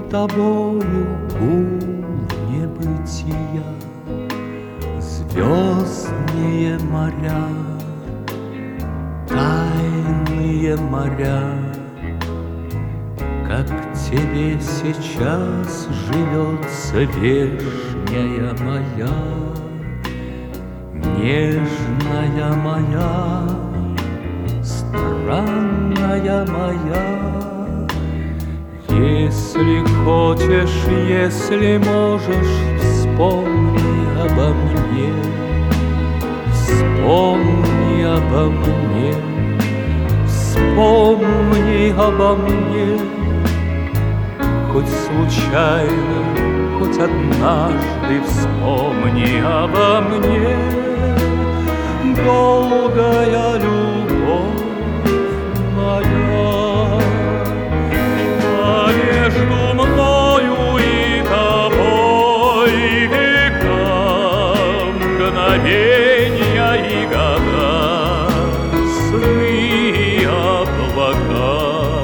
тобою гул небытия, звездные моря, тайные моря. Как тебе сейчас живется, вешняя моя, нежная моя, странная моя. Если хочешь, если можешь, вспомни обо мне, вспомни обо мне, вспомни обо мне. Хоть случайно, хоть однажды вспомни обо мне. Долгая любовь моя, а между мною и тобой века, мгновенья и года, сны и облака.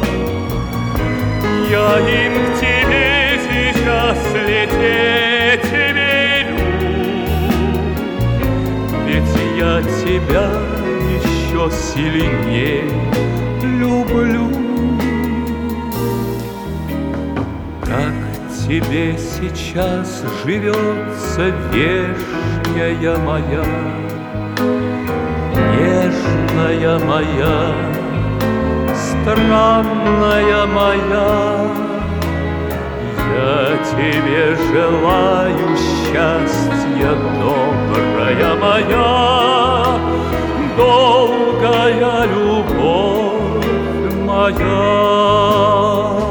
Я им к тебе сейчас лететь велю, ведь я тебя еще сильнее люблю. Как тебе сейчас живется, вешняя моя, нежная моя, странная моя. Я тебе желаю счастья, добрая моя, долгая любовь моя.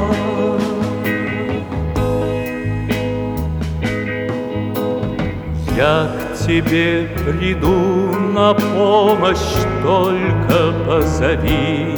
Я к тебе приду на помощь, только позови,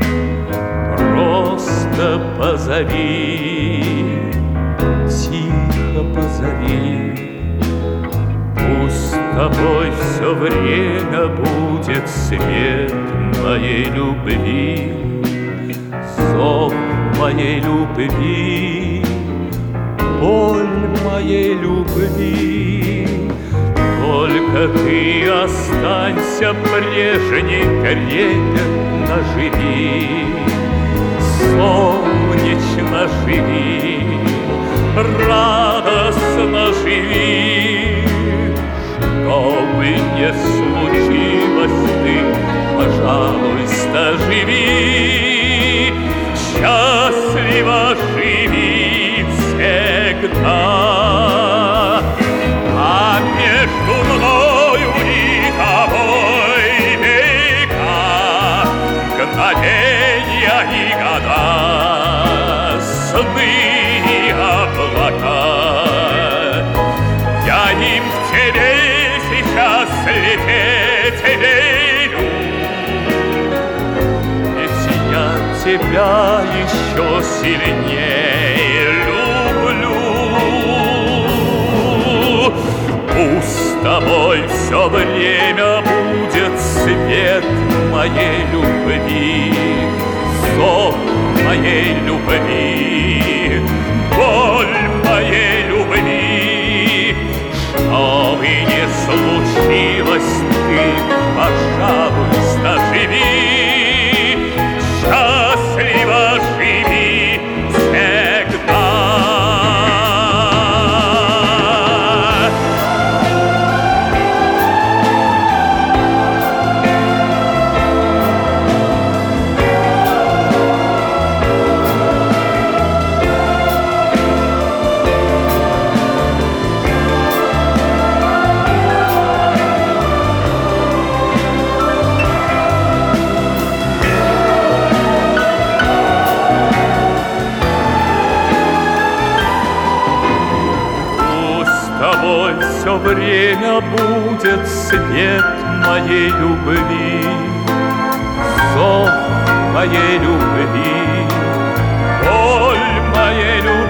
просто позови, тихо позови. Пусть с тобой все время будет свет моей любви, зов моей любви, боль моей любви. Только ты останься прежней, трепетно живи, солнечно живи, радостно живи. Что бы ни случилось, ты, пожалуйста, живи, счастливо живи всегда. А между мною и тобой века, мгновенья и года, сны и облака. Я им к тебе сейчас лететь верю, ведь я тебя еще сильнее люблю. Пусть с тобой все время будет свет моей любви, зов моей любви, боль моей любви. Что бы ни случилось, ты, пожалуйста, живи, счастливо живи всегда. Все время будет свет моей любви, зов моей любви, боль моей любви.